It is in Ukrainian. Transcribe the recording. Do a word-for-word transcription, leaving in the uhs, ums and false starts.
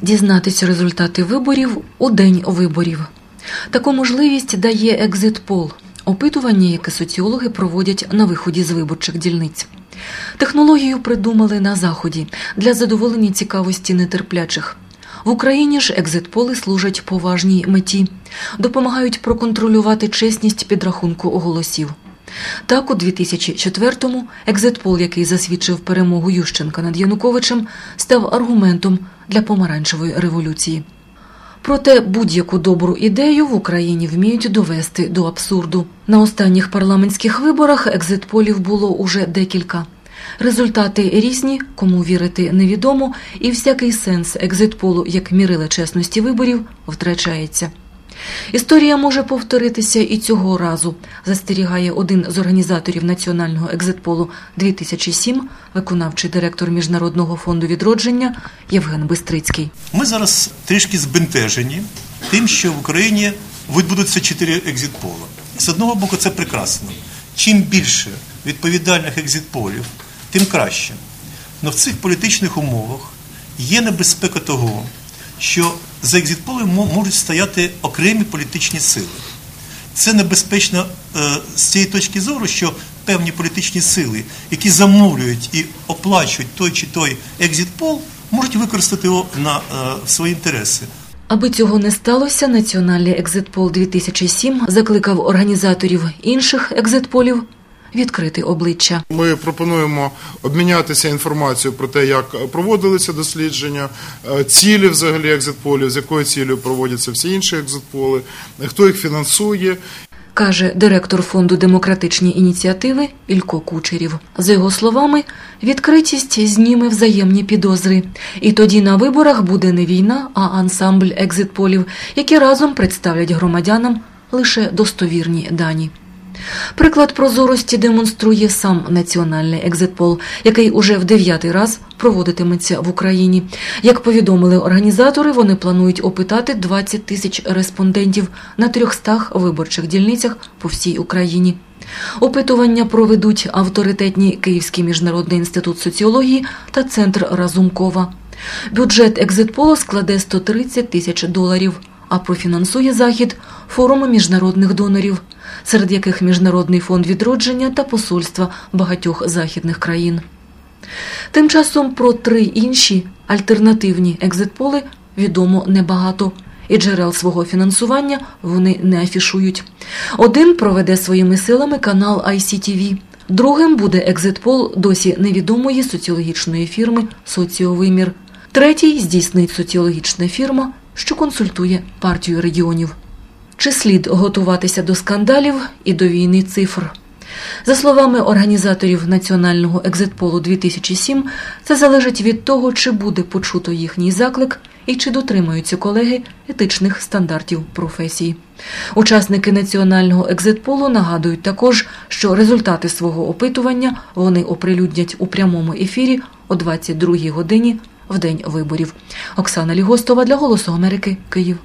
Дізнатися результати виборів у день виборів. Таку можливість дає екзит-пол – опитування, яке соціологи проводять на виході з виборчих дільниць. Технологію придумали на Заході для задоволення цікавості нетерплячих. В Україні ж екзит-поли служать поважній меті – допомагають проконтролювати чесність підрахунку голосів. Так, у дві тисячі четвертому екзит-пол, який засвідчив перемогу Ющенка над Януковичем, став аргументом для помаранчевої революції. Проте будь-яку добру ідею в Україні вміють довести до абсурду. На останніх парламентських виборах екзит-полів було уже декілька. Результати різні, кому вірити невідомо, і всякий сенс екзит-полу як мірила чесності виборів втрачається. Історія може повторитися і цього разу, застерігає один з організаторів національного екзит-полу дві тисячі сім, виконавчий директор Міжнародного фонду відродження Євген Бистрицький. Ми зараз трішки збентежені тим, що в Україні відбудуться чотири екзит-пола. З одного боку, це прекрасно. Чим більше відповідальних екзит-полів, тим краще. Але в цих політичних умовах є небезпека того, що за екзит-полем можуть стояти окремі політичні сили. Це небезпечно е, з цієї точки зору, що певні політичні сили, які замовлюють і оплачують той чи той екзит-пол, можуть використати його на е, свої інтереси. Аби цього не сталося, Національний екзит-пол дві тисячі сім закликав організаторів інших екзит-полів відкрити обличчя. Ми пропонуємо обмінятися інформацією про те, як проводилися дослідження, цілі взагалі екзит-полів, з якою цілею проводяться всі інші екзит-поли, хто їх фінансує. Каже директор фонду «Демократичні ініціативи» Ілько Кучерів. За його словами, відкритість зніме взаємні підозри. І тоді на виборах буде не війна, а ансамбль екзит-полів, які разом представлять громадянам лише достовірні дані. Приклад прозорості демонструє сам Національний екзит-пол, який уже в дев'ятий раз проводитиметься в Україні. Як повідомили організатори, вони планують опитати двадцять тисяч респондентів на трьохстах виборчих дільницях по всій Україні. Опитування проведуть авторитетні Київський міжнародний інститут соціології та Центр Разумкова. Бюджет екзит-полу складе сто тридцять тисяч доларів, а профінансує захід форум міжнародних донорів, серед яких Міжнародний фонд відродження та посольства багатьох західних країн. Тим часом про три інші альтернативні екзит-поли відомо небагато, і джерел свого фінансування вони не афішують. Один проведе своїми силами канал ай сі ті ві, другим буде екзит-пол досі невідомої соціологічної фірми «Соціовимір», третій здійснить соціологічна фірма, що консультує партію регіонів. Чи слід готуватися до скандалів і до війни цифр? За словами організаторів Національного екзит-полу дві тисячі сім, це залежить від того, чи буде почуто їхній заклик і чи дотримаються колеги етичних стандартів професії. Учасники Національного екзит-полу нагадують також, що результати свого опитування вони оприлюднять у прямому ефірі о двадцять другій годині в день виборів. Оксана Лігостова для «Голосу Америки», Київ.